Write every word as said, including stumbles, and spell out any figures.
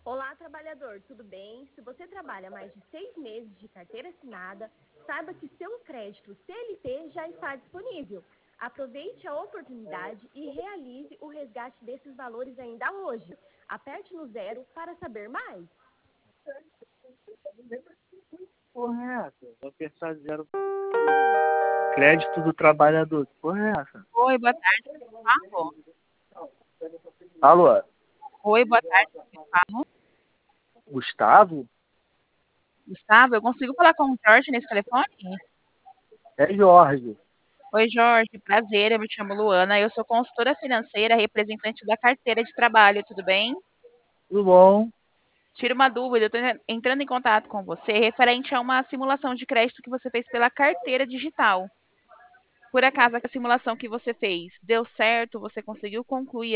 Olá, trabalhador, tudo bem? Se você trabalha mais de seis meses de carteira assinada, saiba que seu crédito C L T já está disponível. Aproveite a oportunidade e realize o resgate desses valores ainda hoje. Aperte no zero para saber mais. Porra é essa? Vou apertar zero. Crédito do trabalhador. Que porra é essa? Oi, boa tarde, Gustavo. Alô? Oi, boa tarde, Gustavo. Gustavo? Gustavo, eu consigo falar com o Jorge nesse telefone? É Jorge. Oi, Jorge, prazer, eu me chamo Luana, eu sou consultora financeira, representante da carteira de trabalho, tudo bem? Tudo bom? Tira uma dúvida, eu estou entrando em contato com você referente a uma simulação de crédito que você fez pela carteira digital. Por acaso, a simulação que você fez deu certo? Você conseguiu concluir